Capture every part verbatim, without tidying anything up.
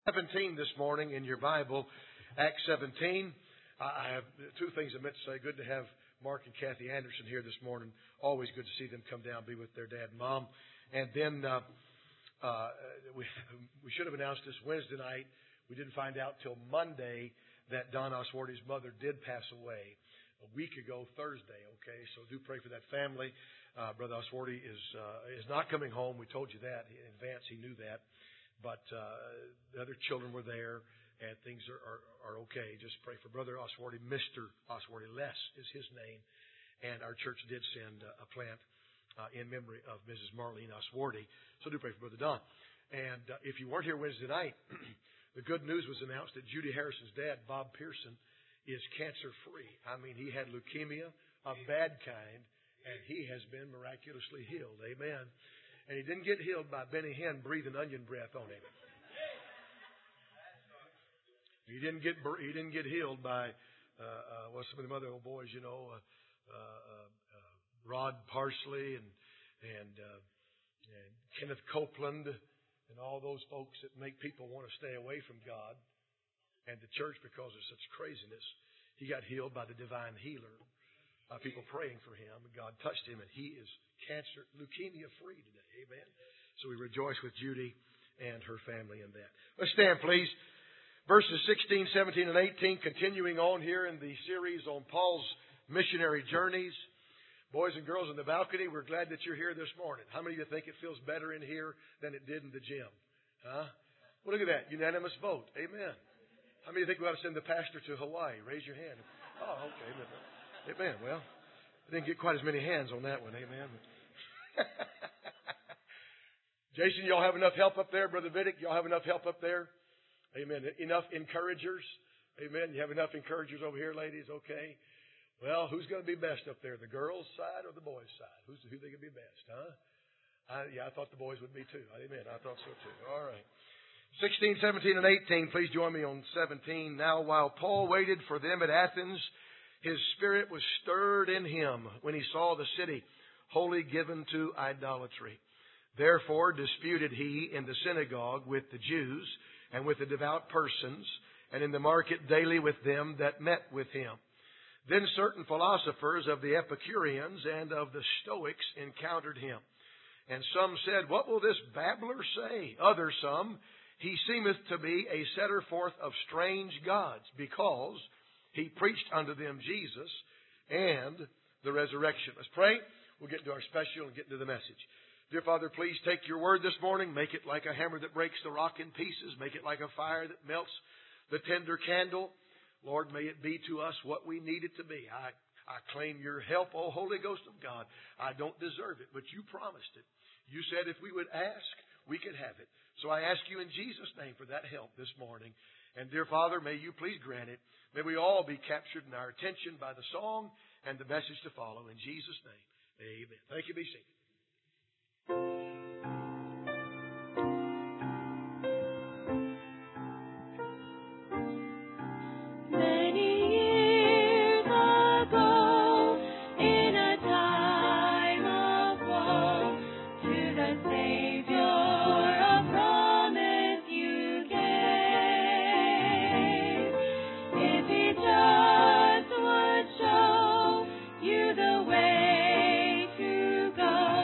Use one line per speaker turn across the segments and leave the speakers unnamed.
seventeen this morning in your Bible, Acts seventeen. I have two things I meant to say. Good to have Mark and Kathy Anderson here this morning. Always good to see them come down, be with their dad and mom. And then uh, uh, we we should have announced this Wednesday night. We didn't find out till Monday that Don Oswarty's mother did pass away a week ago Thursday. Okay, so do pray for that family. Uh, Brother Oswarty is uh, is not coming home. We told you that in advance. He knew that. But uh, the other children were there, and things are, are, are okay. Just pray for Brother Oswarty. Mister Oswarty, Les is his name. And our church did send uh, a plant uh, in memory of Missus Marlene Oswarty. So do pray for Brother Don. And uh, if you weren't here Wednesday night, the good news was announced that Judy Harrison's dad, Bob Pearson, is cancer-free. I mean, he had leukemia, a bad kind, and he has been miraculously healed. Amen. And he didn't get healed by Benny Hinn breathing onion breath on him. He didn't get he didn't get healed by uh, uh, well, some of them other old boys, you know, uh, uh, uh, Rod Parsley and and, uh, and Kenneth Copeland and all those folks that make people want to stay away from God and the church because of such craziness. He got healed by the divine healer. Uh, people praying for him. God touched him, and he is cancer, leukemia-free today. Amen. So we rejoice with Judy and her family in that. Let's stand, please. Verses sixteen, seventeen, and eighteen, continuing on here in the series on Paul's missionary journeys. Boys and girls in the balcony, we're glad that you're here this morning. How many of you think it feels better in here than it did in the gym? Huh? Well, look at that. Unanimous vote. Amen. How many of you think we ought to send the pastor to Hawaii? Raise your hand. Oh, okay. Amen. Well, I didn't get quite as many hands on that one. Amen. Jason, y'all have enough help up there? Brother Vidic, y'all have enough help up there? Amen. Enough encouragers? Amen. You have enough encouragers over here, ladies? Okay. Well, who's going to be best up there? The girls' side or the boys' side? Who's who they going to be best, huh? I, yeah, I thought the boys would be too. Amen. I thought so too. All right. sixteen, seventeen, and eighteen. Please join me on seventeen. Now, while Paul waited for them at Athens, his spirit was stirred in him when he saw the city wholly given to idolatry. Therefore disputed he in the synagogue with the Jews and with the devout persons, and in the market daily with them that met with him. Then certain philosophers of the Epicureans and of the Stoics encountered him. And some said, What will this babbler say? Others some, He seemeth to be a setter forth of strange gods, because he preached unto them Jesus and the resurrection. Let's pray. We'll get into our special and get into the message. Dear Father, please take your word this morning. Make it like a hammer that breaks the rock in pieces. Make it like a fire that melts the tender candle. Lord, may it be to us what we need it to be. I, I claim your help, O Holy Ghost of God. I don't deserve it, but you promised it. You said if we would ask, we could have it. So I ask you in Jesus' name for that help this morning. And dear Father, may you please grant it. May we all be captured in our attention by the song and the message to follow. In Jesus' name, amen. Thank you. Be seated.
Just would show you the way to go.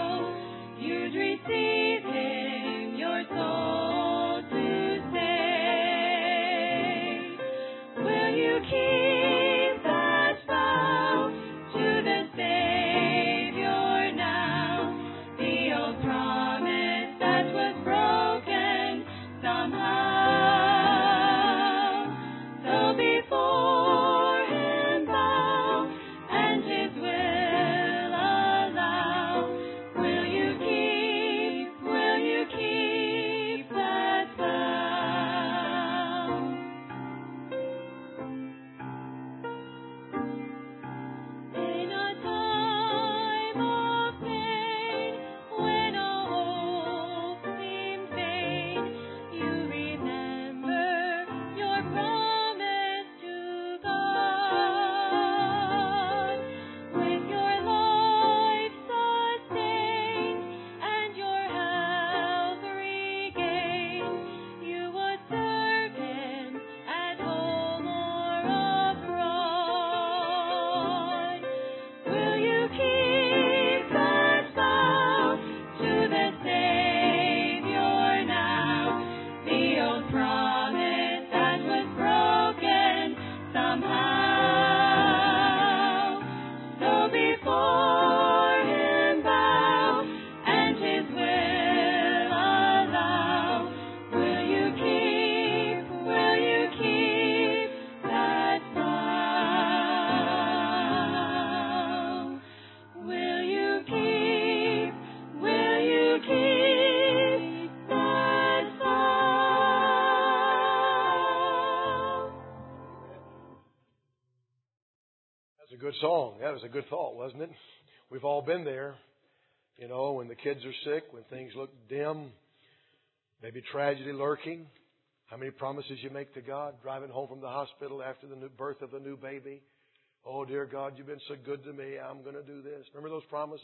a good song. That was a good thought, wasn't it? We've all been there. You know, when the kids are sick, when things look dim, maybe tragedy lurking. How many promises you make to God driving home from the hospital after the new birth of the new baby? Oh, dear God, you've been so good to me. I'm going to do this. Remember those promises?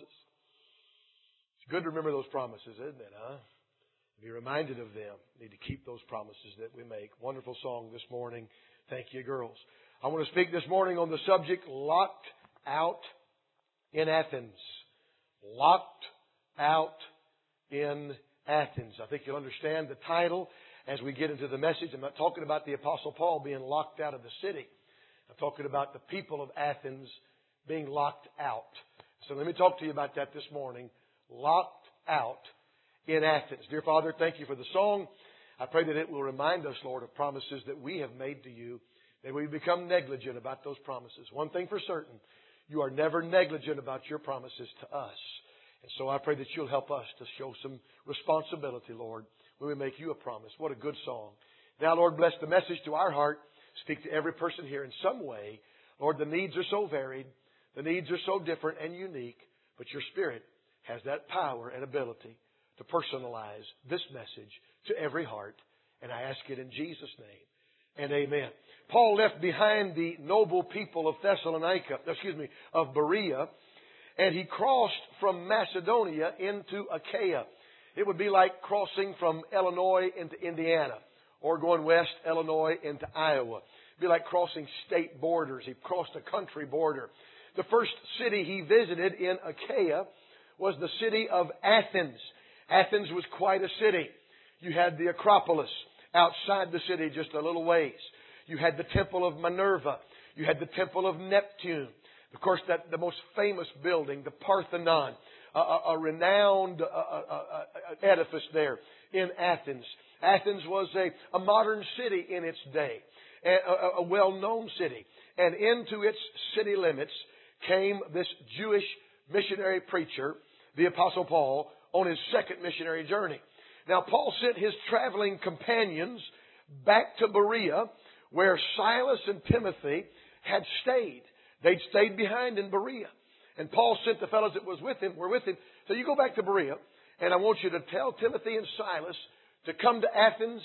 It's good to remember those promises, isn't it, huh? Be reminded of them. Need to keep those promises that we make. Wonderful song this morning. Thank you, girls. I want to speak this morning on the subject, locked out in Athens. Locked out in Athens. I think you'll understand the title as we get into the message. I'm not talking about the Apostle Paul being locked out of the city. I'm talking about the people of Athens being locked out. So let me talk to you about that this morning. Locked out in Athens. Dear Father, thank you for the song. I pray that it will remind us, Lord, of promises that we have made to you, that we become negligent about those promises. One thing for certain, you are never negligent about your promises to us. And so I pray that you'll help us to show some responsibility, Lord, when we make you a promise. What a good song. Now, Lord, bless the message to our heart. Speak to every person here in some way. Lord, the needs are so varied. The needs are so different and unique. But your Spirit has that power and ability to personalize this message to every heart. And I ask it in Jesus' name. And amen. Paul left behind the noble people of Thessalonica, excuse me, of Berea, and he crossed from Macedonia into Achaia. It would be like crossing from Illinois into Indiana, or going west, Illinois into Iowa. It'd be like crossing state borders. He crossed a country border. The first city he visited in Achaia was the city of Athens. Athens was quite a city. You had the Acropolis outside the city just a little ways. You had the Temple of Minerva. You had the Temple of Neptune. Of course, that the most famous building, the Parthenon, a, a, a renowned uh, uh, uh, edifice there in Athens. Athens was a, a modern city in its day, a, a well-known city. And into its city limits came this Jewish missionary preacher, the Apostle Paul, on his second missionary journey. Now, Paul sent his traveling companions back to Berea, where Silas and Timothy had stayed. They'd stayed behind in Berea. And Paul sent the fellows that was with him, were with him. So you go back to Berea, and I want you to tell Timothy and Silas to come to Athens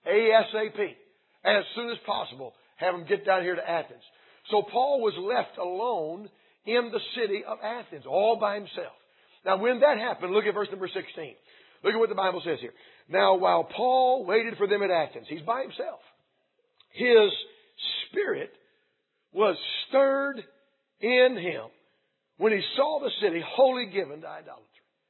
ASAP, as soon as possible. Have them get down here to Athens. So Paul was left alone in the city of Athens, all by himself. Now, when that happened, look at verse number sixteen. Look at what the Bible says here. Now, while Paul waited for them at Athens, he's by himself. His spirit was stirred in him when he saw the city wholly given to idolatry.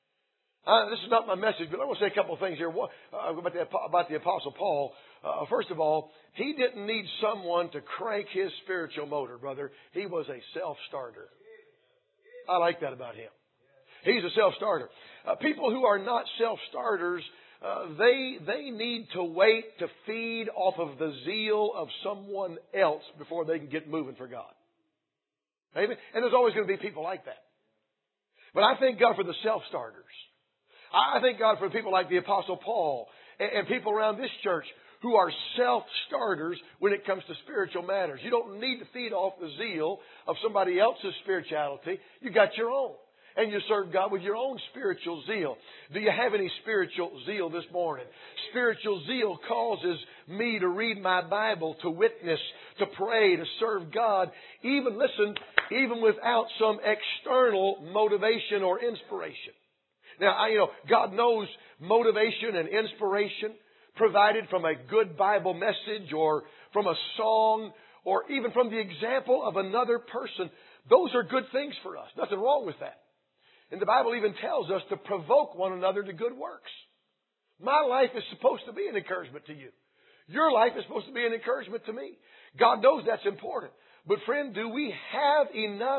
Uh, this is not my message, but I want to say a couple of things here One, uh, about, the, about the Apostle Paul. Uh, first of all, he didn't need someone to crank his spiritual motor, brother. He was a self-starter. I like that about him. He's a self-starter. Uh, people who are not self-starters, uh, they they need to wait to feed off of the zeal of someone else before they can get moving for God. Amen? And there's always going to be people like that. But I thank God for the self-starters. I thank God for people like the Apostle Paul and, and people around this church who are self-starters when it comes to spiritual matters. You don't need to feed off the zeal of somebody else's spirituality. You got your own. And you serve God with your own spiritual zeal. Do you have any spiritual zeal this morning? Spiritual zeal causes me to read my Bible, to witness, to pray, to serve God, even, listen, even without some external motivation or inspiration. Now, I, you know, God knows motivation and inspiration provided from a good Bible message or from a song or even from the example of another person. Those are good things for us. Nothing wrong with that. And the Bible even tells us to provoke one another to good works. My life is supposed to be an encouragement to you. Your life is supposed to be an encouragement to me. God knows that's important. But friend, do we have enough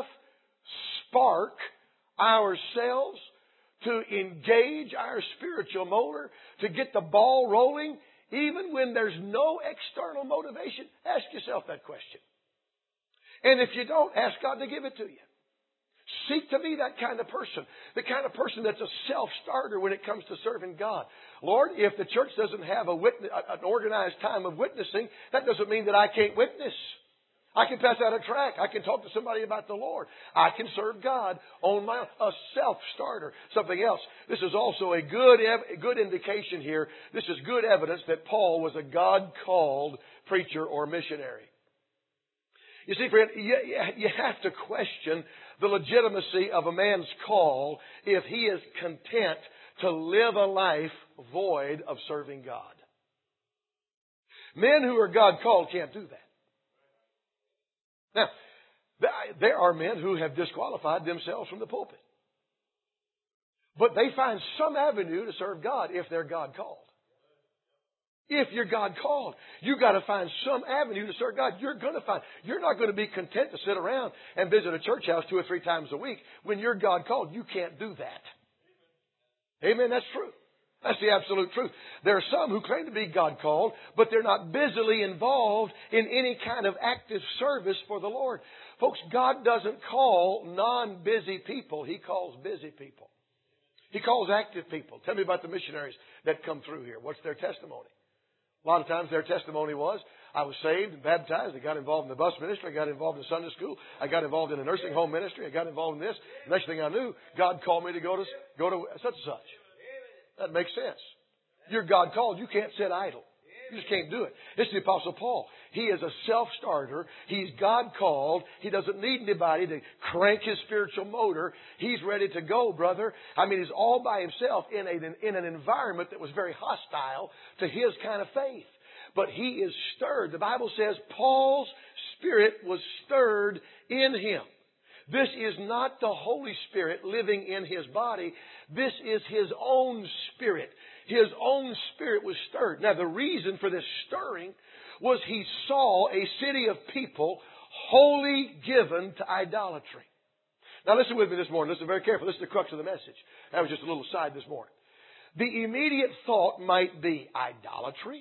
spark ourselves to engage our spiritual motor, to get the ball rolling, even when there's no external motivation? Ask yourself that question. And if you don't, ask God to give it to you. Seek to be that kind of person. The kind of person that's a self-starter when it comes to serving God. Lord, if the church doesn't have a witness, an organized time of witnessing, that doesn't mean that I can't witness. I can pass out a tract. I can talk to somebody about the Lord. I can serve God on my own. A self-starter. Something else. This is also a good, a good indication here. This is good evidence that Paul was a God-called preacher or missionary. You see, friend, you, you have to question the legitimacy of a man's call if he is content to live a life void of serving God. Men who are God-called can't do that. Now, there are men who have disqualified themselves from the pulpit. But they find some avenue to serve God if they're God-called. If you're God-called, you've got to find some avenue to serve God. You're going to find, you're not going to be content to sit around and visit a church house two or three times a week. When you're God-called, you can't do that. Amen, that's true. That's the absolute truth. There are some who claim to be God-called, but they're not busily involved in any kind of active service for the Lord. Folks, God doesn't call non-busy people. He calls busy people. He calls active people. Tell me about the missionaries that come through here. What's their testimony? A lot of times their testimony was, I was saved and baptized. I got involved in the bus ministry. I got involved in Sunday school. I got involved in a nursing home ministry. I got involved in this. The next thing I knew, God called me to go to, go to such and such. That makes sense. You're God called. You can't sit idle. You just can't do it. It's the Apostle Paul. He is a self-starter. He's God called. He doesn't need anybody to crank his spiritual motor. He's ready to go, brother. I mean, he's all by himself in, a, in an environment that was very hostile to his kind of faith. But he is stirred. The Bible says Paul's spirit was stirred in him. This is not the Holy Spirit living in his body. This is his own spirit. His own spirit was stirred. Now, the reason for this stirring was he saw a city of people wholly given to idolatry. Now, listen with me this morning. Listen very carefully. This is the crux of the message. That was just a little aside this morning. The immediate thought might be idolatry.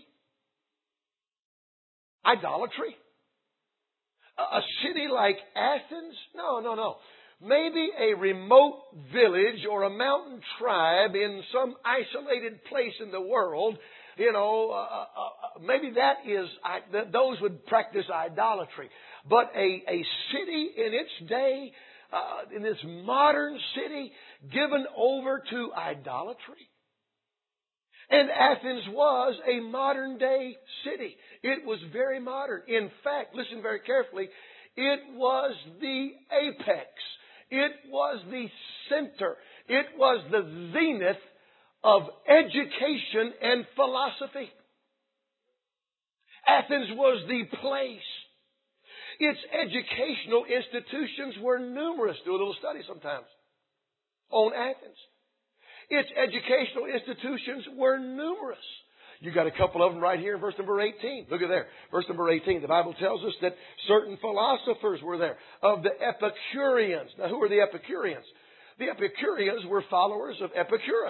Idolatry? A city like Athens? No, no, no. Maybe a remote village or a mountain tribe in some isolated place in the world, you know, uh, uh, maybe that is, I, th- those would practice idolatry. But a, a city in its day, uh, in this modern city, given over to idolatry? And Athens was a modern day city. It was very modern. In fact, listen very carefully, it was the apex. It was the center. It was the zenith of education and philosophy. Athens was the place. Its educational institutions were numerous. Do a little study sometimes on Athens. Its educational institutions were numerous. You got a couple of them right here in verse number eighteen. Look at there. Verse number eighteen. The Bible tells us that certain philosophers were there of the Epicureans. Now, who are the Epicureans? The Epicureans were followers of Epicurus.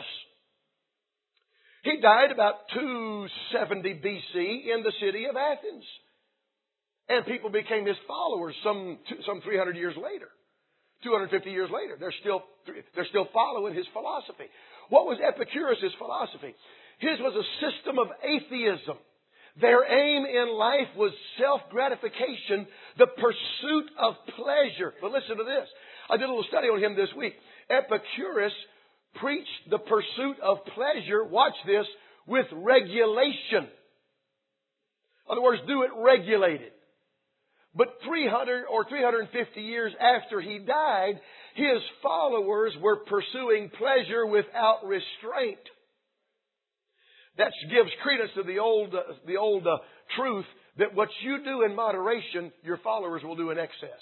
He died about two seventy B C in the city of Athens. And people became his followers some, some three hundred years later. two hundred fifty years later. They're still, they're still following his philosophy. What was Epicurus' philosophy? His was a system of atheism. Their aim in life was self-gratification, the pursuit of pleasure. But listen to this. I did a little study on him this week. Epicurus preached the pursuit of pleasure, watch this, with regulation. In other words, do it regulated. But three hundred or three hundred fifty years after he died, his followers were pursuing pleasure without restraint. That gives credence to the old, uh, the old uh, truth that what you do in moderation, your followers will do in excess.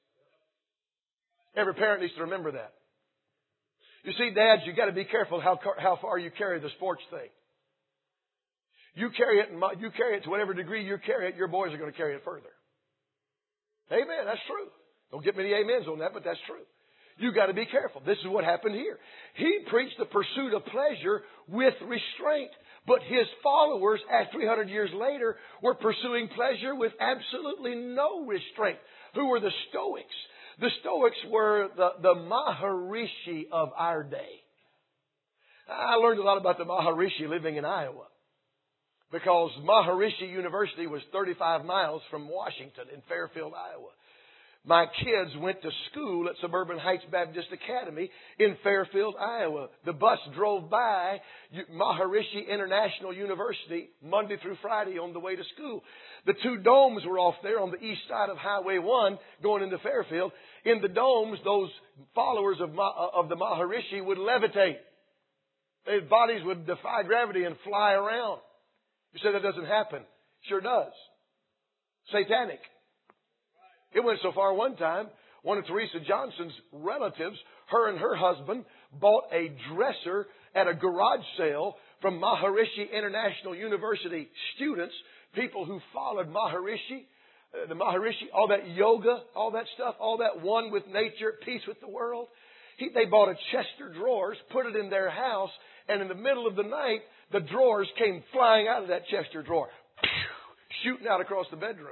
Every parent needs to remember that. You see, dads, you got to be careful how how far you carry the sports thing. You carry it, you carry it to whatever degree you carry it, your boys are going to carry it further. Amen. That's true. Don't get many amens on that, but that's true. You got to be careful. This is what happened here. He preached the pursuit of pleasure with restraint. But his followers, at three hundred years later, were pursuing pleasure with absolutely no restraint. Who were the Stoics? The Stoics were the, the Maharishi of our day. I learned a lot about the Maharishi living in Iowa. because Maharishi University was thirty-five miles from Washington in Fairfield, Iowa. My kids went to school at Suburban Heights Baptist Academy in Fairfield, Iowa. The bus drove by Maharishi International University Monday through Friday on the way to school. The two domes were off there on the east side of Highway one going into Fairfield. In the domes, those followers of, Ma- of the Maharishi would levitate. Their bodies would defy gravity and fly around. You say that doesn't happen. Sure does. Satanic. It went so far one time, one of Teresa Johnson's relatives, her and her husband, bought a dresser at a garage sale from Maharishi International University students, people who followed Maharishi, uh, the Maharishi, all that yoga, all that stuff, all that one with nature, peace with the world. He, they bought a chest of drawers, put it in their house, and in the middle of the night, the drawers came flying out of that chest of drawer, shooting out across the bedroom.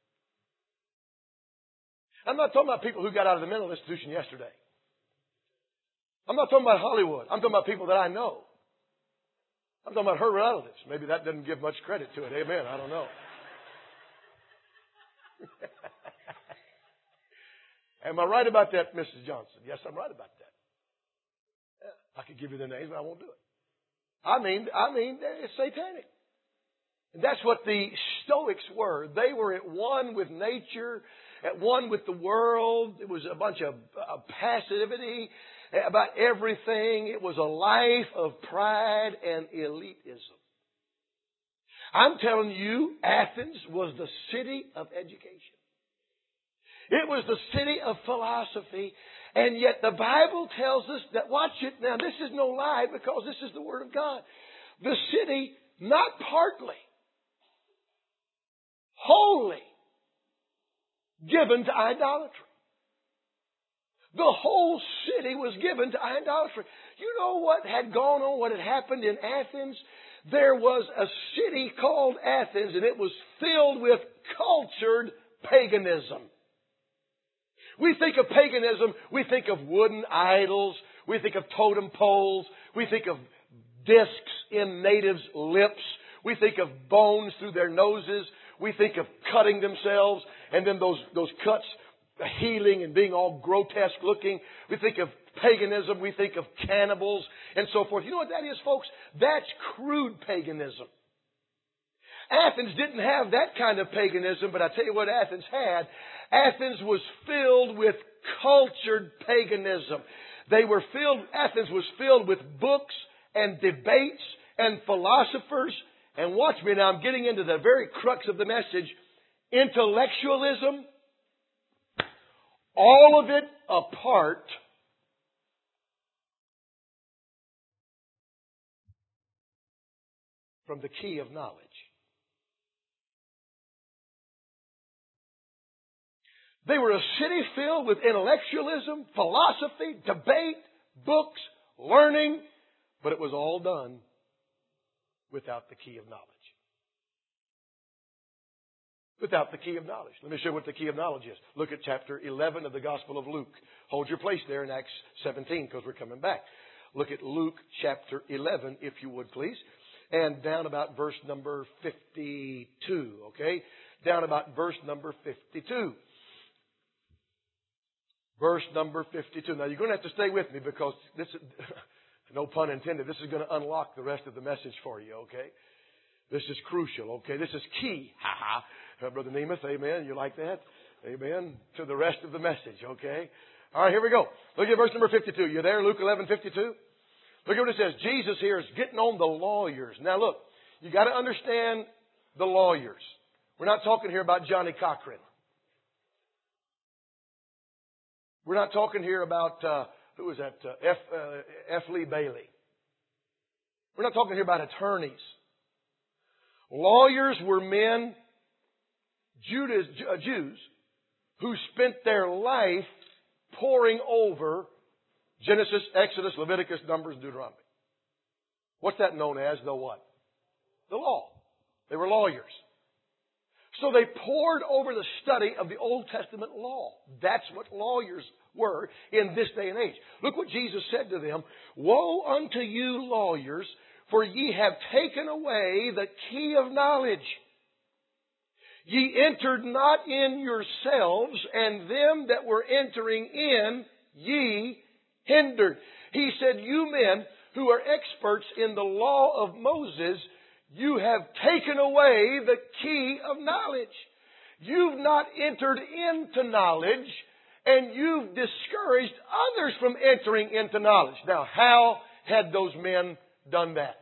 I'm not talking about people who got out of the mental institution yesterday. I'm not talking about Hollywood. I'm talking about people that I know. I'm talking about her relatives. Maybe that doesn't give much credit to it. Amen. I don't know. Am I right about that, Missus Johnson? Yes, I'm right about that. I could give you the names, but I won't do it. I mean, I mean, it's satanic. And that's what the Stoics were. They were at one with nature, at one with the world. It was a bunch of uh, passivity about everything. It was a life of pride and elitism. I'm telling you, Athens was the city of education. It was the city of philosophy. And yet the Bible tells us that, watch it now, this is no lie because this is the Word of God. The city, not partly, wholly given to idolatry. The whole city was given to idolatry. You know what had gone on, what had happened in Athens? There was a city called Athens, and it was filled with cultured paganism. We think of paganism, we think of wooden idols, we think of totem poles, we think of discs in natives' lips, we think of bones through their noses, we think of cutting themselves, and then those, those cuts healing and being all grotesque looking. We think of paganism, we think of cannibals, and so forth. You know what that is, folks? That's crude paganism. Athens didn't have that kind of paganism, but I tell you what Athens had. Athens was filled with cultured paganism. They were filled, Athens was filled with books and debates and philosophers. And watch me now, I'm getting into the very crux of the message. Intellectualism, all of it apart from the key of knowledge. They were a city filled with intellectualism, philosophy, debate, books, learning, but it was all done without the key of knowledge. Without the key of knowledge. Let me show you what the key of knowledge is. Look at chapter eleven of the Gospel of Luke. Hold your place there in Acts seventeen because we're coming back. Look at Luke chapter eleven, if you would please. And down about verse number fifty-two, okay? Down about verse number fifty-two. Verse number fifty-two. Now, you're going to have to stay with me because this is, no pun intended, this is going to unlock the rest of the message for you, okay? This is crucial, okay? This is key. Ha ha. Brother Nemeth, amen. You like that? Amen. To the rest of the message, okay? All right, here we go. Look at verse number fifty-two. You there? Luke eleven fifty-two. Look at what it says. Jesus here is getting on the lawyers. Now, look, you got to understand the lawyers. We're not talking here about Johnny Cochran. We're not talking here about, uh, who was that, uh, F, uh, F. Lee Bailey. We're not talking here about attorneys. Lawyers were men, Judas, uh, Jews, who spent their life poring over Genesis, Exodus, Leviticus, Numbers, Deuteronomy. What's that known as? The what? The law. They were lawyers. So they pored over the study of the Old Testament law. That's what lawyers were in this day and age. Look what Jesus said to them. Woe unto you, lawyers,
For ye have taken away the key of knowledge. Ye entered not in yourselves, and them that were entering in ye hindered. He said, you men who are experts in the law of Moses, you have taken away the key of knowledge. You've not entered into knowledge, and you've discouraged others from entering into knowledge. Now, how had those men done that?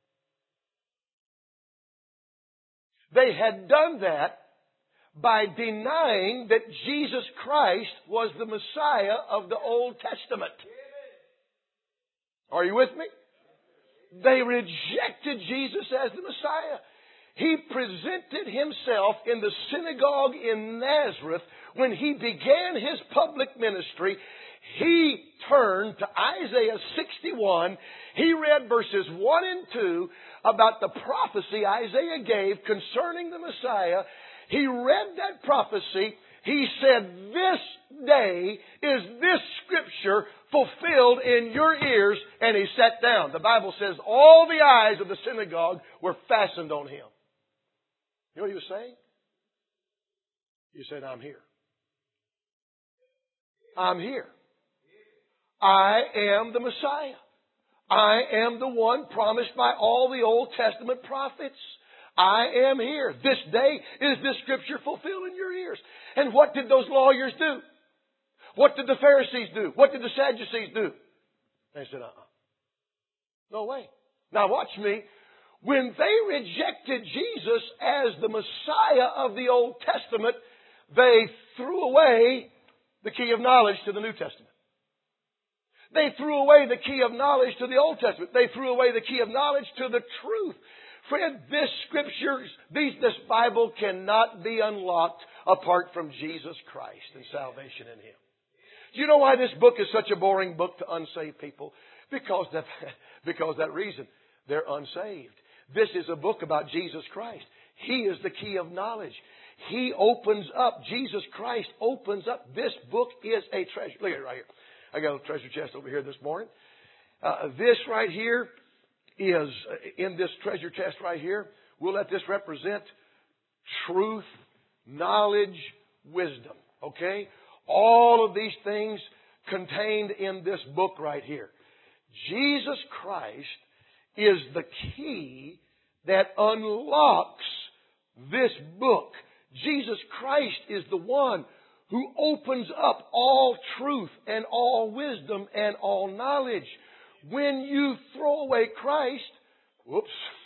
They had done that by denying that Jesus Christ was the Messiah of the Old Testament. Are you with me? They rejected Jesus as the Messiah. He presented Himself in the synagogue in Nazareth when He began His public ministry. He turned to Isaiah sixty-one. He read verses one and two about the prophecy Isaiah gave concerning the Messiah. He read that prophecy. He said, this day is this scripture fulfilled in your ears, and he sat down. The Bible says all the eyes of the synagogue were fastened on him. You know what he was saying? He said, I'm here. I'm here. I am the Messiah. I am the one promised by all the Old Testament prophets. I am here. This day is this scripture fulfilled in your ears. And what did those lawyers do? What did the Pharisees do? What did the Sadducees do? They said, uh-uh. No way. Now watch me. When they rejected Jesus as the Messiah of the Old Testament, they threw away the key of knowledge to the New Testament. They threw away the key of knowledge to the Old Testament. They threw away the key of knowledge to the truth. Friend, this scripture, these, this Bible cannot be unlocked apart from Jesus Christ and salvation in Him. Do you know why this book is such a boring book to unsaved people? Because that, because that reason. They're unsaved. This is a book about Jesus Christ. He is the key of knowledge. He opens up. Jesus Christ opens up. This book is a treasure. Look at it right here. I got a treasure chest over here this morning. Uh, this right here is, in this treasure chest right here, we'll let this represent truth, knowledge, wisdom. Okay? All of these things contained in this book right here. Jesus Christ is the key that unlocks this book. Jesus Christ is the one who opens up all truth and all wisdom and all knowledge. When you throw away Christ, whoops,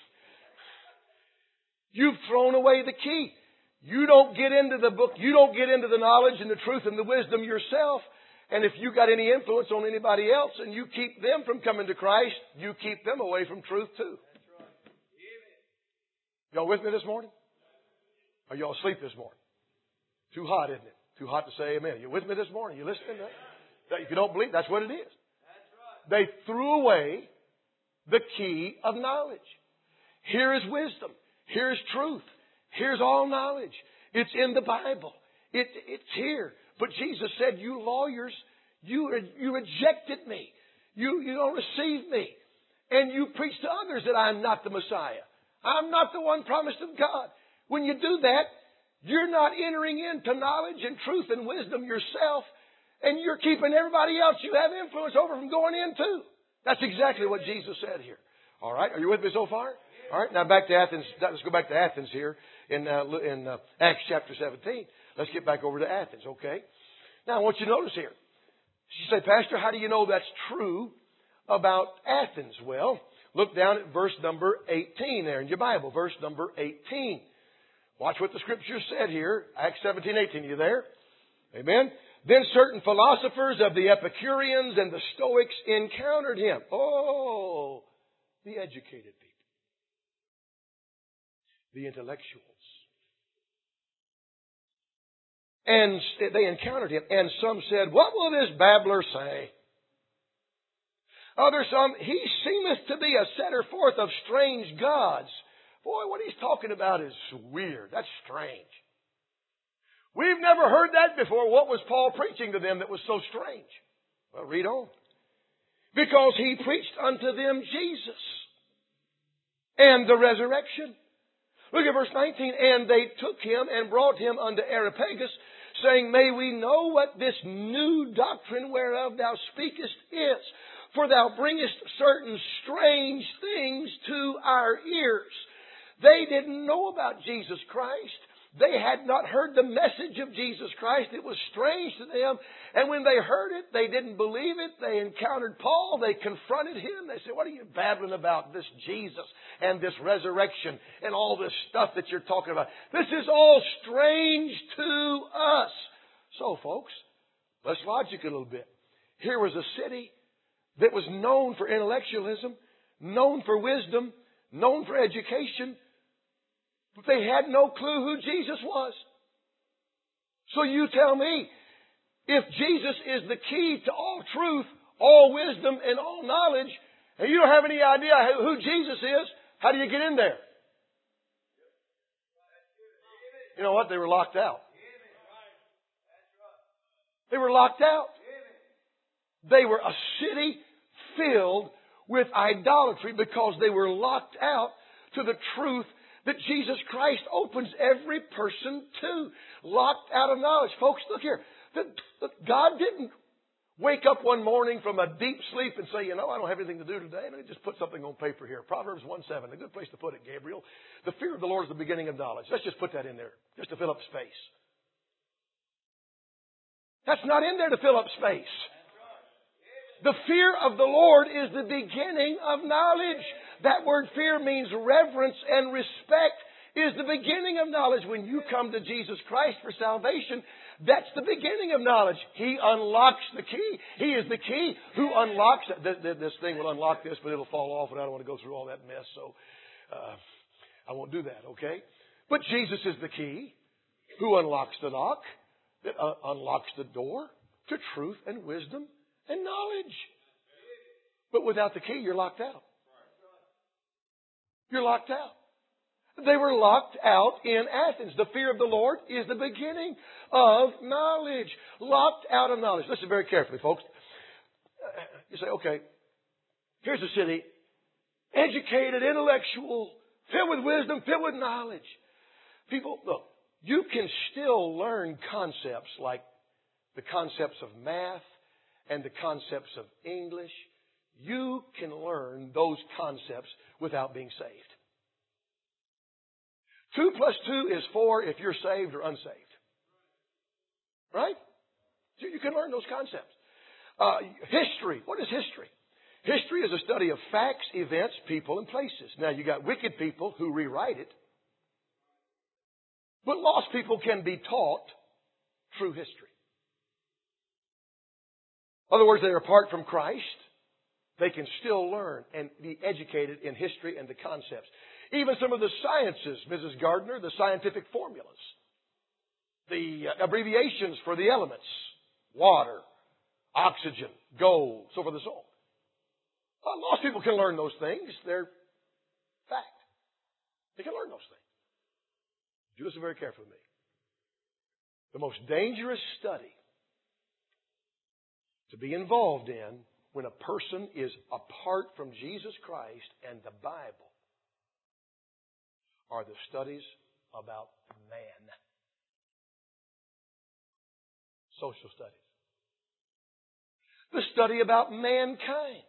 you've thrown away the key. You don't get into the book, you don't get into the knowledge and the truth and the wisdom yourself. And if you got any influence on anybody else and you keep them from coming to Christ, you keep them away from truth too. Y'all with me this morning? Are y'all asleep this morning? Too hot, isn't it? Too hot to say amen. You with me this morning? You listening to that? If you don't believe, that's what it is. They threw away the key of knowledge. Here is wisdom. Here's truth. Here's all knowledge. It's in the Bible. It, it's here. But Jesus said, you lawyers, you, you rejected me. You, you don't receive me. And you preach to others that I'm not the Messiah. I'm not the one promised of God. When you do that, you're not entering into knowledge and truth and wisdom yourself. And you're keeping everybody else you have influence over from going in too. That's exactly what Jesus said here. All right. Are you with me so far? All right. Now back to Athens. Let's go back to Athens here in, uh, in uh, Acts chapter seventeen. Let's get back over to Athens. Okay. Now I want you to notice here. She said, Pastor, how do you know that's true about Athens? Well, look down at verse number eighteen there in your Bible. Verse number eighteen. Watch what the Scripture said here. Acts seventeen, eighteen. You there? Amen. Then certain philosophers of the Epicureans and the Stoics encountered him. Oh, the educated people. The intellectuals. And they encountered him. And some said, what will this babbler say? Others, some, he seemeth to be a setter forth of strange gods. Boy, what he's talking about is weird. That's strange. We've never heard that before. What was Paul preaching to them that was so strange? Well, read on. Because he preached unto them Jesus, and the resurrection. Look at verse nineteen. And they took him and brought him unto Areopagus, saying, May we know what this new doctrine whereof thou speakest is. For thou bringest certain strange things to our ears. They didn't know about Jesus Christ. They had not heard the message of Jesus Christ. It was strange to them. And when they heard it, they didn't believe it. They encountered Paul. They confronted him. They said, what are you babbling about, this Jesus and this resurrection and all this stuff that you're talking about? This is all strange to us. So, folks, let's logic a little bit. Here was a city that was known for intellectualism, known for wisdom, known for education, but they had no clue who Jesus was. So you tell me, if Jesus is the key to all truth, all wisdom, and all knowledge, and you don't have any idea who Jesus is, how do you get in there? You know what? They were locked out. They were locked out. They were a city filled with idolatry because they were locked out to the truth that Jesus Christ opens every person to. Locked out of knowledge. Folks, look here. God didn't wake up one morning from a deep sleep and say, you know, I don't have anything to do today. Let me just put something on paper here. Proverbs one seven, a good place to put it, Gabriel. The fear of the Lord is the beginning of knowledge. Let's just put that in there, just to fill up space. That's not in there to fill up space. The fear of the Lord is the beginning of knowledge. That word fear means reverence and respect is the beginning of knowledge. When you come to Jesus Christ for salvation, that's the beginning of knowledge. He unlocks the key. He is the key who unlocks it. This thing will unlock this, but it'll fall off, and I don't want to go through all that mess, so uh, I won't do that, okay? But Jesus is the key who unlocks the lock, that uh, unlocks the door to truth and wisdom and knowledge. But without the key, you're locked out. You're locked out. They were locked out in Athens. The fear of the Lord is the beginning of knowledge. Locked out of knowledge. Listen very carefully, folks. You say, okay, here's a city, educated, intellectual, filled with wisdom, filled with knowledge. People, look, you can still learn concepts like the concepts of math and the concepts of English. You can learn those concepts without being saved. Two plus two is four if you're saved or unsaved. Right? So you can learn those concepts. Uh, history. What is history? History is a study of facts, events, people, and places. Now, you got wicked people who rewrite it. But lost people can be taught through history. In other words, they're apart from Christ. They can still learn and be educated in history and the concepts. Even some of the sciences, Missus Gardner, the scientific formulas, the abbreviations for the elements, water, oxygen, gold, so forth and so on. Well, most people can learn those things. They're fact. They can learn those things. You listen very carefully to me. The most dangerous study to be involved in when a person is apart from Jesus Christ and the Bible are the studies about man. Social studies. The study about mankind.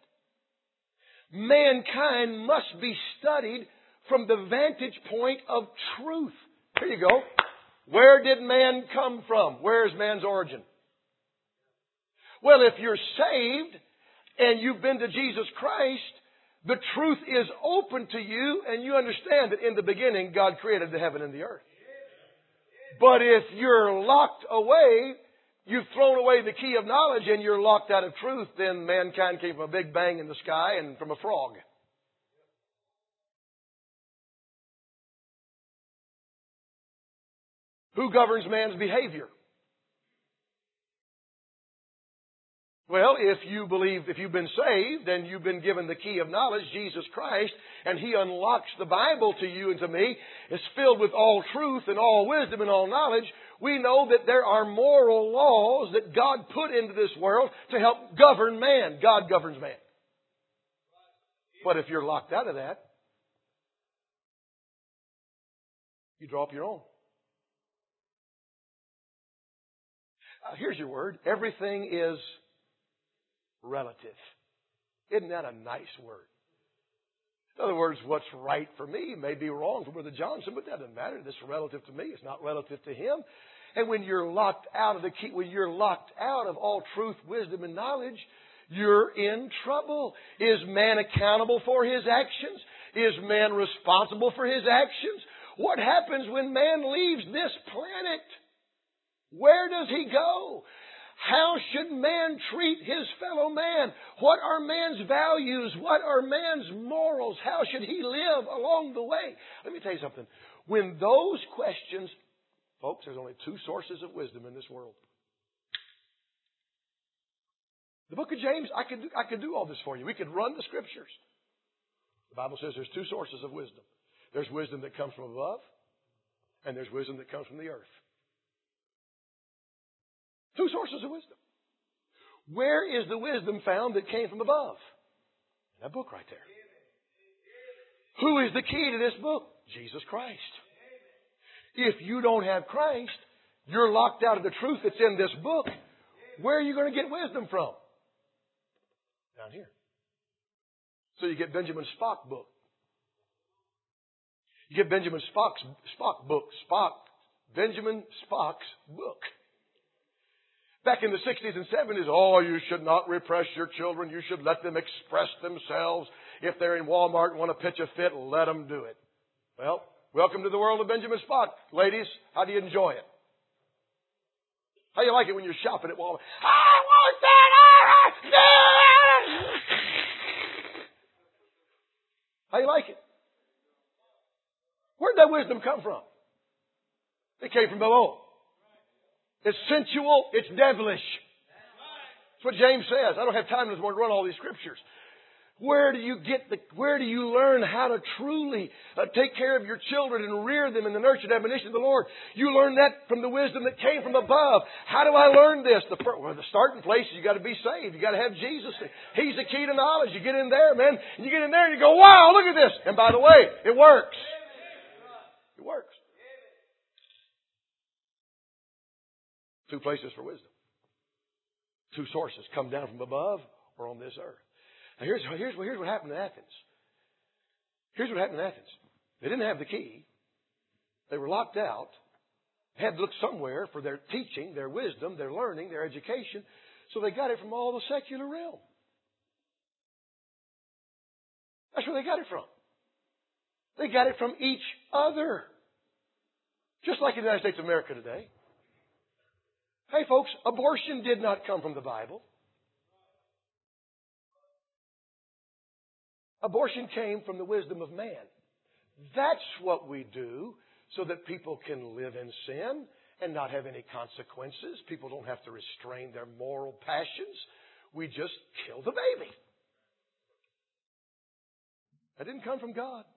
Mankind must be studied from the vantage point of truth. Here you go. Where did man come from? Where is man's origin? Well, if you're saved and you've been to Jesus Christ, the truth is open to you and you understand that in the beginning God created the heaven and the earth. But if you're locked away, you've thrown away the key of knowledge and you're locked out of truth, then mankind came from a big bang in the sky and from a frog. Who governs man's behavior? Well, if you believe, if you've been saved and you've been given the key of knowledge, Jesus Christ, and He unlocks the Bible to you and to me, it's filled with all truth and all wisdom and all knowledge, we know that there are moral laws that God put into this world to help govern man. God governs man. But if you're locked out of that, You draw up your own. Uh, here's your word. Everything is relative. Isn't that a nice word? In other words, what's right for me may be wrong for Brother Johnson, but that doesn't matter. This is relative to me. It's not relative to him. And when you're locked out of the key, when you're locked out of all truth, wisdom, and knowledge, you're in trouble. Is man accountable for his actions? Is man responsible for his actions? What happens when man leaves this planet? Where does he go? How should man treat his fellow man? What are man's values? What are man's morals? How should he live along the way? Let me tell you something. When those questions, folks, there's only two sources of wisdom in this world. The book of James, I could, do, I could do all this for you. We could run the scriptures. The Bible says there's two sources of wisdom. There's wisdom that comes from above, and there's wisdom that comes from the earth. Two sources of wisdom. Where is the wisdom found that came from above? That book right there. Who is the key to this book? Jesus Christ. If you don't have Christ, you're locked out of the truth that's in this book. Where are you going to get wisdom from? Down here. So you get Benjamin Spock book. You get Benjamin Spock's Spock book. Spock. Benjamin Spock's book. Back in the sixties and seventies, oh, you should not repress your children. You should let them express themselves. If they're in Walmart and want to pitch a fit, let them do it. Well, welcome to the world of Benjamin Spock. Ladies, how do you enjoy it? How do you like it when you're shopping at Walmart? I want that! How do you like it? Where'd that wisdom come from? It came from below. It's sensual. It's devilish. That's what James says. I don't have time this morning to run all these scriptures. Where do you get the, where do you learn how to truly uh, take care of your children and rear them in the nurture and admonition of the Lord? You learn that from the wisdom that came from above. How do I learn this? The, well, the starting place is you got to be saved. You got to have Jesus. He's the key to knowledge. You get in there, man. And you get in there and you go, wow, look at this. And by the way, it works. It works. Two places for wisdom. Two sources come down from above or on this earth. Now here's, here's, here's what happened in Athens. Here's what happened in Athens. They didn't have the key. They were locked out. Had to look somewhere for their teaching, their wisdom, their learning, their education. So they got it from all the secular realm. That's where they got it from. They got it from each other. Just like in the United States of America today. Hey folks, abortion did not come from the Bible. Abortion came from the wisdom of man. That's what we do so that people can live in sin and not have any consequences. People don't have to restrain their moral passions. We just kill the baby. That didn't come from God.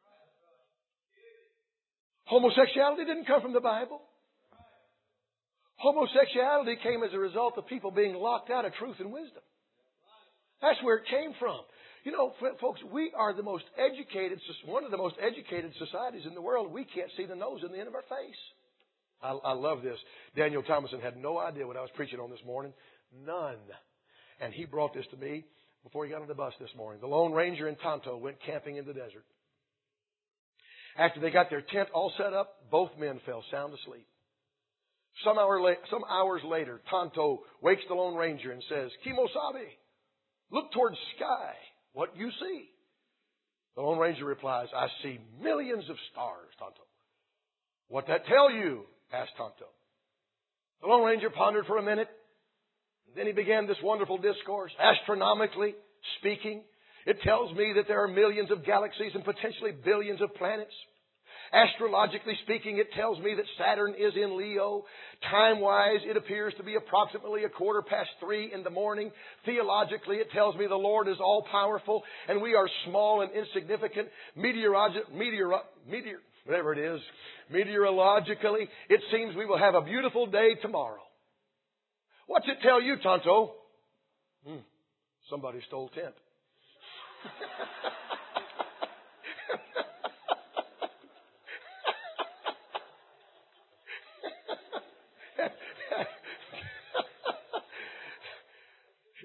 Homosexuality didn't come from the Bible. Homosexuality came as a result of people being locked out of truth and wisdom. That's where it came from. You know, folks, we are the most educated, one of the most educated societies in the world. We can't see the nose in the end of our face. I, I love this. Daniel Thomason had no idea what I was preaching on this morning. None. And he brought this to me before he got on the bus this morning. The Lone Ranger and Tonto went camping in the desert. After they got their tent all set up, both men fell sound asleep. Some, hour la- some hours later, Tonto wakes the Lone Ranger and says, Kimosabe, look towards sky. What do you see? The Lone Ranger replies, I see millions of stars, Tonto. What that tell you? Asked Tonto. The Lone Ranger pondered for a minute. Then he began this wonderful discourse. Astronomically speaking, it tells me that there are millions of galaxies and potentially billions of planets. Astrologically speaking, it tells me that Saturn is in Leo. Time-wise, it appears to be approximately a quarter past three in the morning. Theologically, it tells me the Lord is all-powerful and we are small and insignificant. Meteorologi- meteor, meteor, whatever it is, meteorologically, it seems we will have a beautiful day tomorrow. What's it tell you, Tonto? Hmm, somebody stole tent.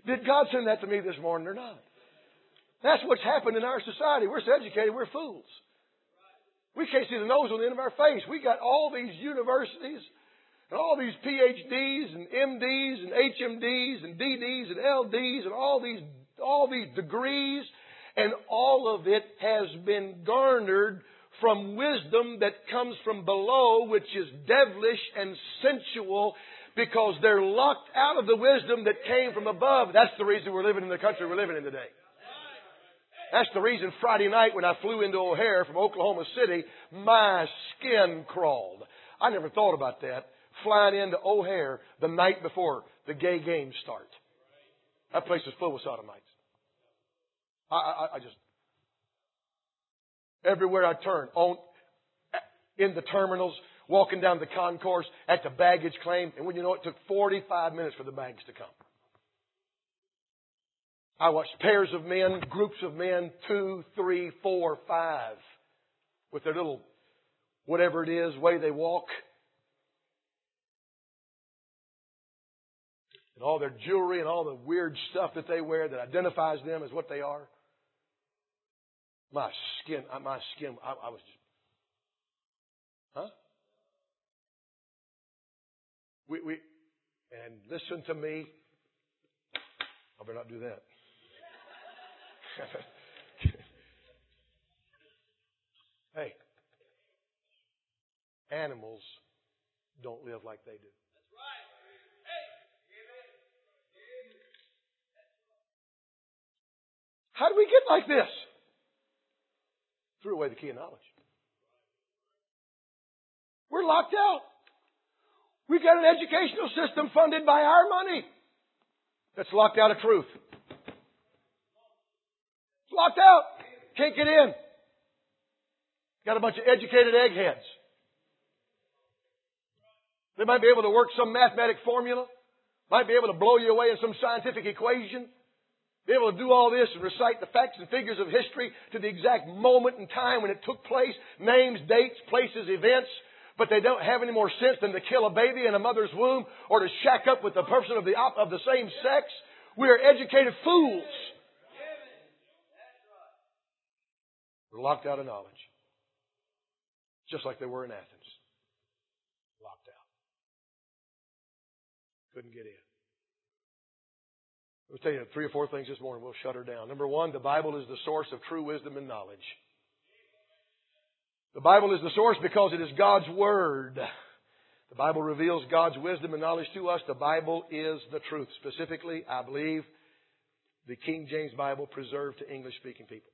Did God send that to me this morning or not? That's what's happened in our society. We're so educated, we're fools. We can't see the nose on the end of our face. We got all these universities and all these P H Ds and M Ds and H M Ds and D Ds and L Ds and all these all these degrees, and all of it has been garnered from wisdom that comes from below, which is devilish and sensual, because they're locked out of the wisdom that came from above. That's the reason we're living in the country we're living in today. That's the reason Friday night when I flew into O'Hare from Oklahoma City, my skin crawled. I never thought about that. Flying into O'Hare the night before the gay games start. That place is full with sodomites. I, I, I just... Everywhere I turn, on, in the terminals, walking down the concourse, at the baggage claim, and when you know it took forty-five minutes for the bags to come. I watched pairs of men, groups of men, two, three, four, five, with their little, whatever it is, way they walk. And all their jewelry and all the weird stuff that they wear that identifies them as what they are. My skin, my skin, I, I was just, huh? We, we, and listen to me. I better not do that. Hey, animals don't live like they do. That's right. Hey, how do we get like this? Threw away the key of knowledge. We're locked out. We've got an educational system funded by our money that's locked out of truth. It's locked out. Can't get in. Got a bunch of educated eggheads. They might be able to work some mathematic formula. Might be able to blow you away in some scientific equation. Be able to do all this and recite the facts and figures of history to the exact moment in time when it took place. Names, dates, places, events. But they don't have any more sense than to kill a baby in a mother's womb or to shack up with a person of the, of the same sex. We are educated fools. We're locked out of knowledge. Just like they were in Athens. Locked out. Couldn't get in. Let me tell you three or four things this morning. We'll shut her down. Number one, the Bible is the source of true wisdom and knowledge. The Bible is the source because it is God's Word. The Bible reveals God's wisdom and knowledge to us. The Bible is the truth. Specifically, I believe, the King James Bible preserved to English-speaking people.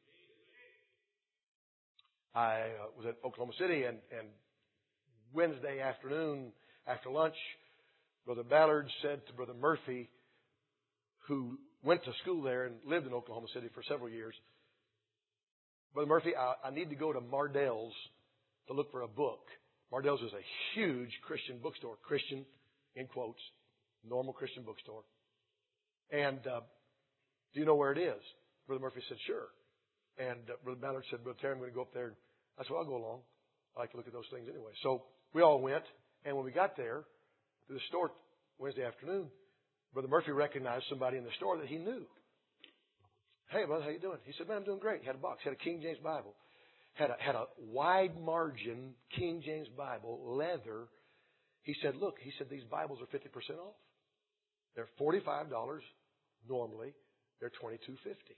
I uh, was at Oklahoma City, and, and Wednesday afternoon, after lunch, Brother Ballard said to Brother Murphy, who went to school there and lived in Oklahoma City for several years, Brother Murphy, I, I need to go to Mardell's to look for a book. Mardell's is a huge Christian bookstore. Christian, in quotes, normal Christian bookstore. And uh, do you know where it is? Brother Murphy said, sure. And uh, Brother Ballard said, Brother Terry, I'm going to go up there. I said, well, I'll go along. I like to look at those things anyway. So we all went. And when we got there to the store Wednesday afternoon, Brother Murphy recognized somebody in the store that he knew. Hey, brother, how you doing? He said, man, I'm doing great. He had a box. He had a King James Bible. Had a, had a wide margin King James Bible, leather. He said, look, he said, these Bibles are fifty percent off. They're forty-five dollars normally. They're twenty-two fifty.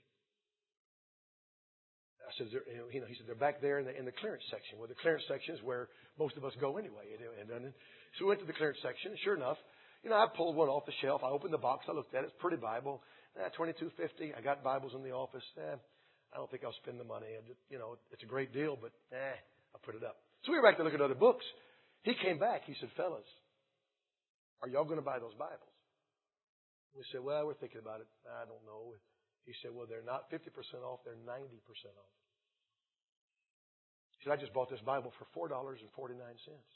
I said, you know, he said, they're back there in the, in the clearance section. Well, the clearance section is where most of us go anyway. And, and, and so we went to the clearance section. And sure enough, you know, I pulled one off the shelf. I opened the box. I looked at it. It's a pretty Bible. Eh, twenty-two fifty. I got Bibles in the office. Eh, I don't think I'll spend the money. Just, you know, it's a great deal, but eh, I'll put it up. So we were back to look at other books. He came back. He said, fellas, are y'all going to buy those Bibles? We said, well, we're thinking about it. I don't know. He said, well, they're not fifty percent off. They're ninety percent off. He said, I just bought this Bible for four dollars and forty-nine cents.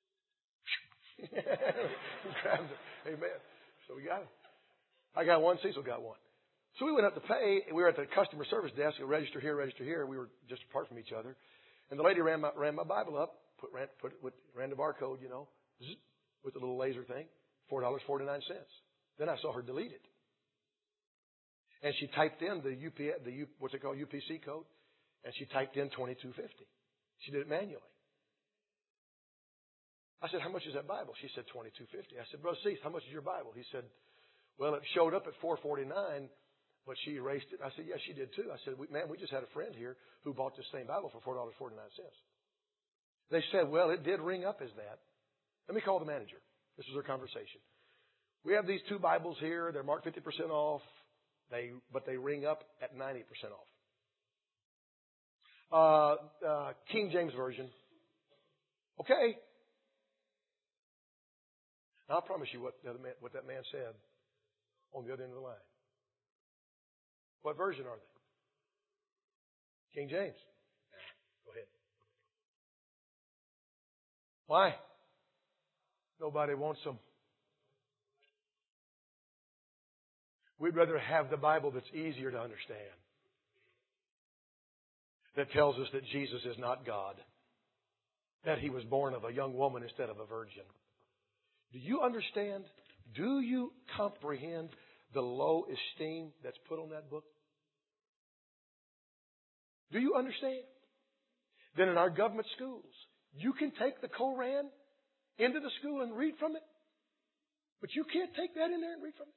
Grabbed it. Amen. So we got it. I got one. Cecil got one. So we went up to pay. We were at the customer service desk. Register here, register here. We were just apart from each other. And the lady ran my, ran my Bible up, put, ran, put, put, ran the barcode, you know, with the little laser thing, four dollars and forty-nine cents. Then I saw her delete it. And she typed in the U P, the U, what's it called, U P C code, and she typed in twenty-two fifty. She did it manually. I said, how much is that Bible? She said, twenty-two fifty. I said, Brother Cease, how much is your Bible? He said, well, it showed up at four forty-nine, but she erased it. I said, yeah, she did too. I said, man, we just had a friend here who bought this same Bible for four dollars and forty-nine cents. They said, well, it did ring up as that. Let me call the manager. This was our conversation. We have these two Bibles here. They're marked fifty percent off. They, but they ring up at ninety percent off. Uh, uh, King James Version. Okay. Now, I'll promise you what, the other man, what that man said on the other end of the line. What version are they? King James. Go ahead. Why? Nobody wants them. We'd rather have the Bible that's easier to understand. That tells us that Jesus is not God. That He was born of a young woman instead of a virgin. Do you understand? Do you comprehend the low esteem that's put on that book? Do you understand? Then in our government schools, you can take the Koran into the school and read from it, but you can't take that in there and read from it.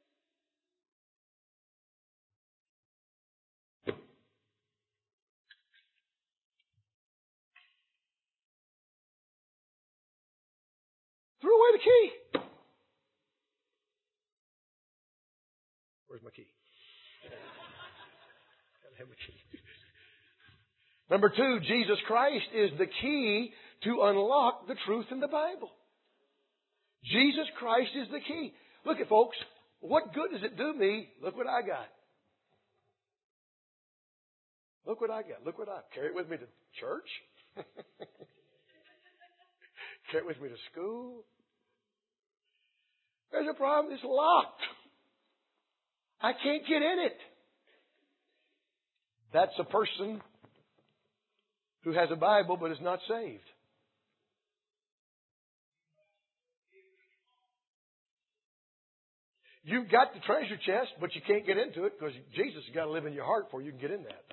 Threw away the key. Where's my key? Gotta have my key. Number two, Jesus Christ is the key to unlock the truth in the Bible. Jesus Christ is the key. Look at folks, what good does it do me? Look what I got. Look what I got. Look what I carry it with me to church. Carry it with me to school. There's a problem. It's locked. I can't get in it. That's a person who has a Bible but is not saved. You've got the treasure chest, but you can't get into it because Jesus has got to live in your heart before you can get in that.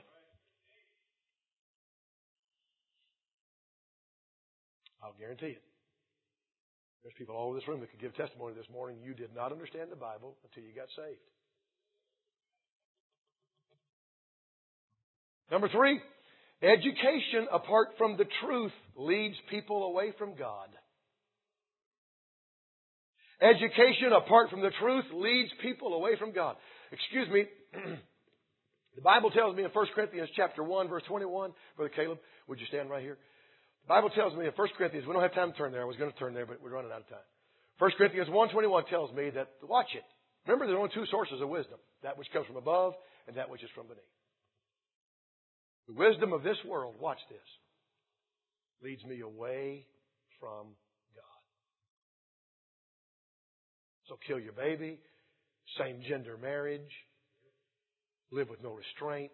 I'll guarantee it. There's people all over this room that could give testimony this morning. You did not understand the Bible until you got saved. Number three, education apart from the truth leads people away from God. Education apart from the truth leads people away from God. Excuse me. The Bible tells me in First Corinthians chapter one, verse twenty-one, Brother Caleb, would you stand right here? The Bible tells me in First Corinthians, we don't have time to turn there. I was going to turn there, but we're running out of time. First Corinthians one twenty-one tells me that, watch it. Remember, there are only two sources of wisdom. That which comes from above and that which is from beneath. The wisdom of this world, watch this, leads me away from God. So kill your baby, same gender marriage, live with no restraint.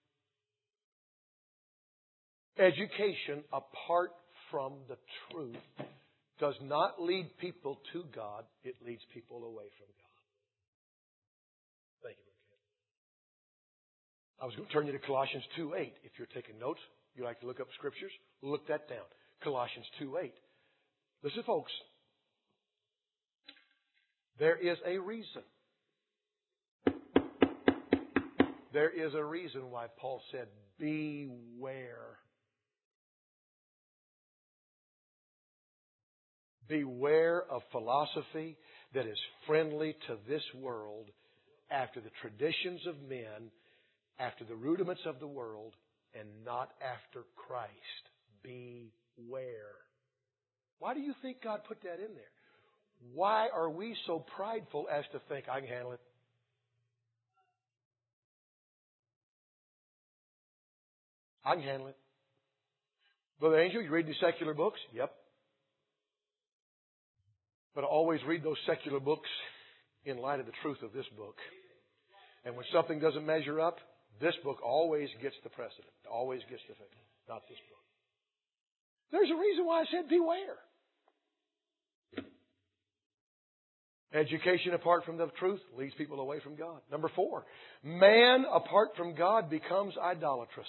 Education apart from the truth does not lead people to God. It leads people away from God. Thank you, Brother. I was going to turn you to Colossians two eight. If you're taking notes, you like to look up scriptures, look that down. Colossians two eight. Listen, folks. There is a reason. There is a reason why Paul said, beware. Beware of philosophy that is friendly to this world, after the traditions of men, after the rudiments of the world, and not after Christ. Beware. Why do you think God put that in there? Why are we so prideful as to think, I can handle it? I can handle it. Brother Angel, you read these secular books? Yep. But I always read those secular books in light of the truth of this book. And when something doesn't measure up, this book always gets the precedent. Always gets the thing, not this book. There's a reason why I said beware. Education apart from the truth leads people away from God. Number four, man apart from God becomes idolatrous.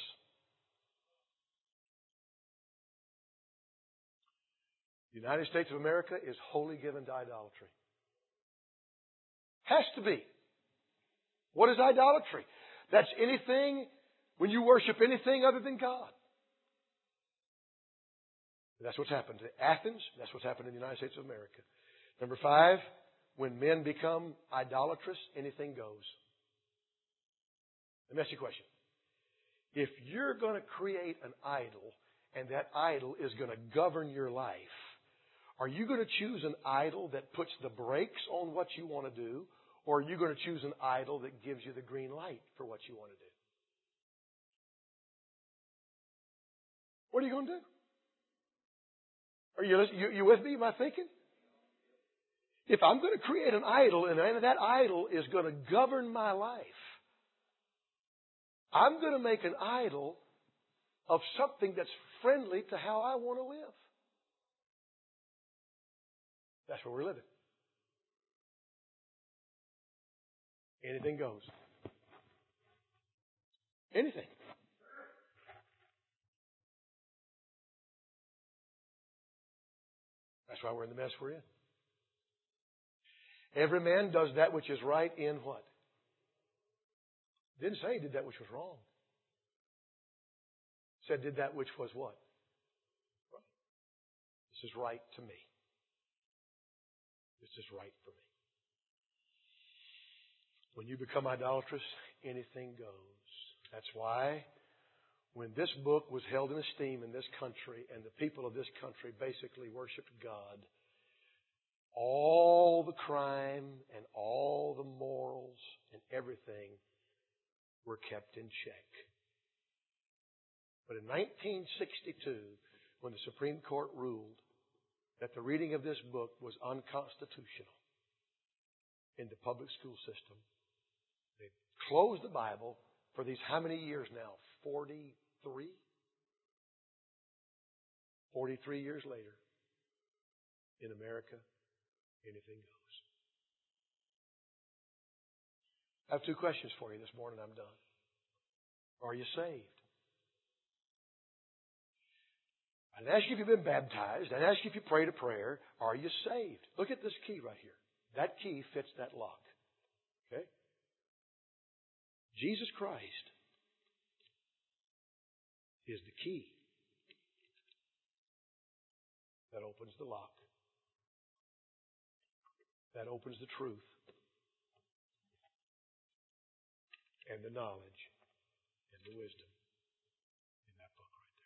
The United States of America is wholly given to idolatry. Has to be. What is idolatry? That's anything, when you worship anything other than God. That's what's happened to Athens. That's what's happened in the United States of America. Number five, when men become idolatrous, anything goes. Let me ask you a question. If you're going to create an idol, and that idol is going to govern your life, are you going to choose an idol that puts the brakes on what you want to do, or are you going to choose an idol that gives you the green light for what you want to do? What are you going to do? Are you, you, you with me? Am I thinking? If I'm going to create an idol and that idol is going to govern my life, I'm going to make an idol of something that's friendly to how I want to live. That's where we're living. Anything goes. Anything. That's why we're in the mess we're in. Every man does that which is right in what? Didn't say he did that which was wrong. Said did that which was what? Right. This is right to me. This is right for me. When you become idolatrous, anything goes. That's why when this book was held in esteem in this country and the people of this country basically worshiped God, all the crime and all the morals and everything were kept in check. But in nineteen sixty-two, when the Supreme Court ruled that the reading of this book was unconstitutional in the public school system, they closed the Bible for these how many years now? forty-three? forty-three years later, in America, anything goes. I have two questions for you this morning. I'm done. Are you saved? I didn't ask you if you've been baptized. I didn't ask you if you prayed a prayer. Are you saved? Look at this key right here. That key fits that lock. Okay? Jesus Christ is the key that opens the lock. That opens the truth and the knowledge and the wisdom in that book right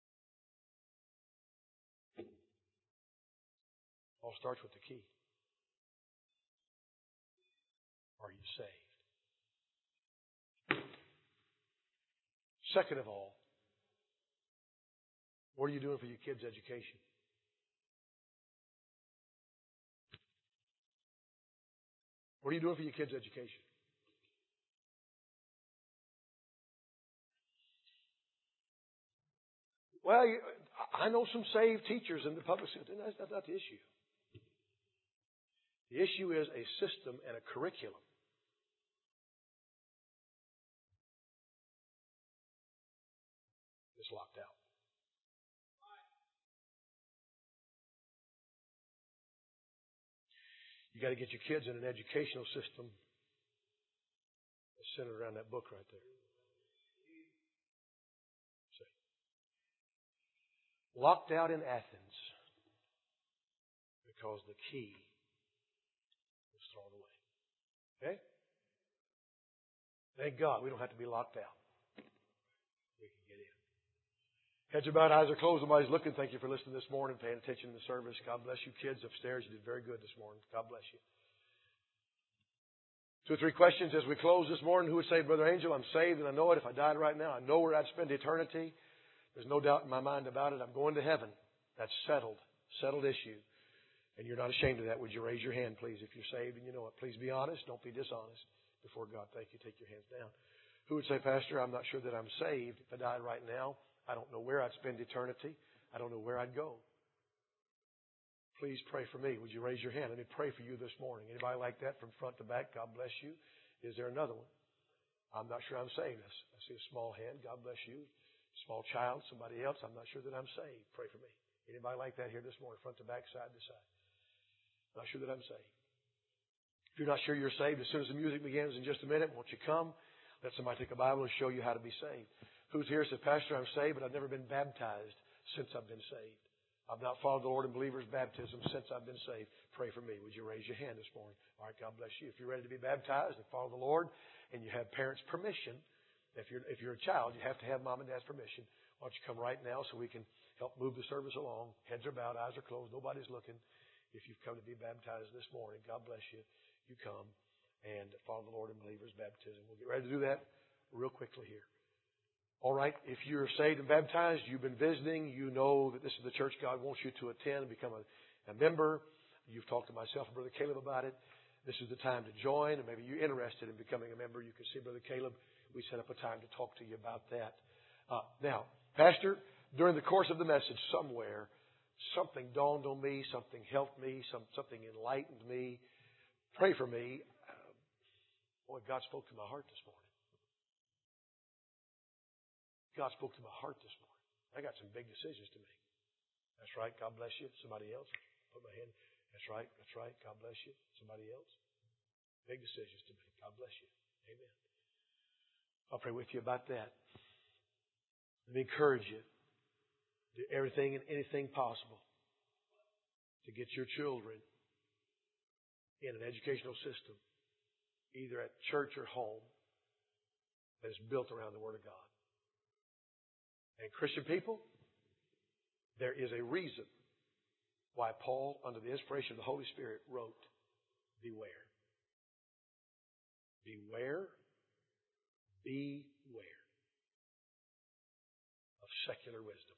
there. All starts with the key. Are you saved? Second of all, what are you doing for your kids' education? What are you doing for your kids' education? Well, I know some saved teachers in the public sector. That's not the issue. The issue is a system and a curriculum. It's locked out. You got to get your kids in an educational system that's centered around that book right there. See? Locked out in Athens because the key was thrown away. Okay? Thank God we don't have to be locked out. We can get in. Heads are bowed, eyes are closed. Somebody's looking. Thank you for listening this morning, paying attention to the service. God bless you kids upstairs. You did very good this morning. God bless you. Two or three questions as we close this morning. Who would say, Brother Angel, I'm saved and I know it. If I died right now, I know where I'd spend eternity. There's no doubt in my mind about it. I'm going to heaven. That's settled. Settled issue. And you're not ashamed of that. Would you raise your hand, please, if you're saved and you know it? Please be honest. Don't be dishonest before God. Thank you. Take your hands down. Who would say, Pastor, I'm not sure that I'm saved. If I died right now, I don't know where I'd spend eternity. I don't know where I'd go.
Please pray for me. Would you raise your hand? Let me pray for you this morning. Anybody like that from front to back? God bless you. Is there another one? I'm not sure I'm saved. I see a small hand. God bless you. Small child, somebody else. I'm not sure that I'm saved. Pray for me. Anybody like that here this morning, front to back, side to side? Not sure that I'm saved. If you're not sure you're saved, as soon as the music begins in just a minute, won't you come? Let somebody take a Bible and show you how to be saved. Who's here said, Pastor, I'm saved, but I've never been baptized since I've been saved. I've not followed the Lord in believer's baptism since I've been saved. Pray for me. Would you raise your hand this morning? All right, God bless you. If you're ready to be baptized and follow the Lord and you have parents' permission, if you're, if you're a child, you have to have mom and dad's permission. Why don't you come right now so we can help move the service along. Heads are bowed, eyes are closed, nobody's looking. If you've come to be baptized this morning, God bless you. You come and follow the Lord in believer's baptism. We'll get ready to do that real quickly here. All right, if you're saved and baptized, you've been visiting, you know that this is the church God wants you to attend and become a, a member. You've talked to myself and Brother Caleb about it. This is the time to join, and maybe you're interested in becoming a member. You can see Brother Caleb. We set up a time to talk to you about that. Uh, now, Pastor, during the course of the message somewhere, something dawned on me, something helped me, some, something enlightened me. Pray for me. Uh, boy, God spoke to my heart this morning. God spoke to my heart this morning. I got some big decisions to make. That's right. God bless you. Somebody else. Put my hand. That's right. That's right. God bless you. Somebody else. Big decisions to make. God bless you. Amen. I'll pray with you about that. Let me encourage you. Do everything and anything possible to get your children in an educational system, either at church or home, that is built around the Word of God. And Christian people, there is a reason why Paul, under the inspiration of the Holy Spirit, wrote, beware. Beware, beware of secular wisdom.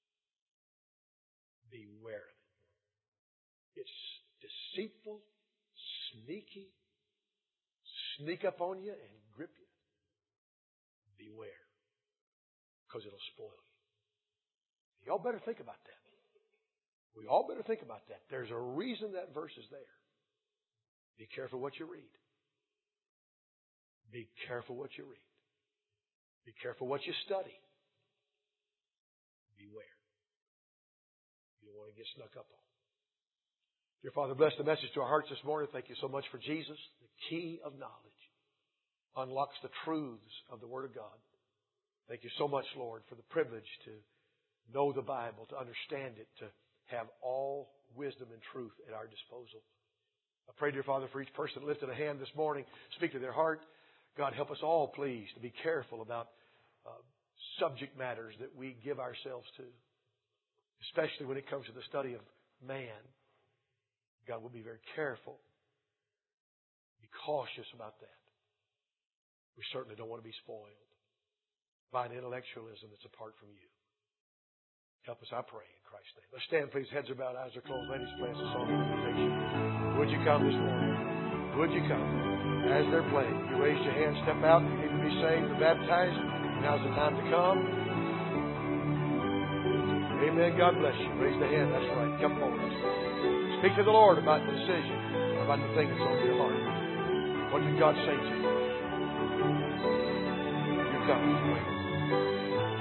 Beware of it. It's deceitful, sneaky, sneak up on you and grip you. Beware. Because it'll spoil you. Y'all better think about that. We all better think about that. There's a reason that verse is there. Be careful what you read. Be careful what you read. Be careful what you study. Beware. You don't want to get snuck up on. Dear Father, bless the message to our hearts this morning. Thank you so much for Jesus. The key of knowledge unlocks the truths of the Word of God. Thank you so much, Lord, for the privilege to know the Bible, to understand it, to have all wisdom and truth at our disposal. I pray, dear Father, for each person that lifted a hand this morning, speak to their heart. God, help us all, please, to be careful about uh, subject matters that we give ourselves to, especially when it comes to the study of man. God, we'll be very careful. Be cautious about that. We certainly don't want to be spoiled by an intellectualism that's apart from you. Help us, I pray, in Christ's name. Let's stand, please. Heads are bowed, eyes are closed. Ladies, play us a song of invitation. Would you come this morning? Would you come? As they're playing, you raised your hand, step out. You need to be saved or baptized. Now's the time to come. Amen. God bless you. Raise the hand. That's right. Come forward. Speak to the Lord about the decision, about the thing that's on your heart. What did God say to you? You come. Wait.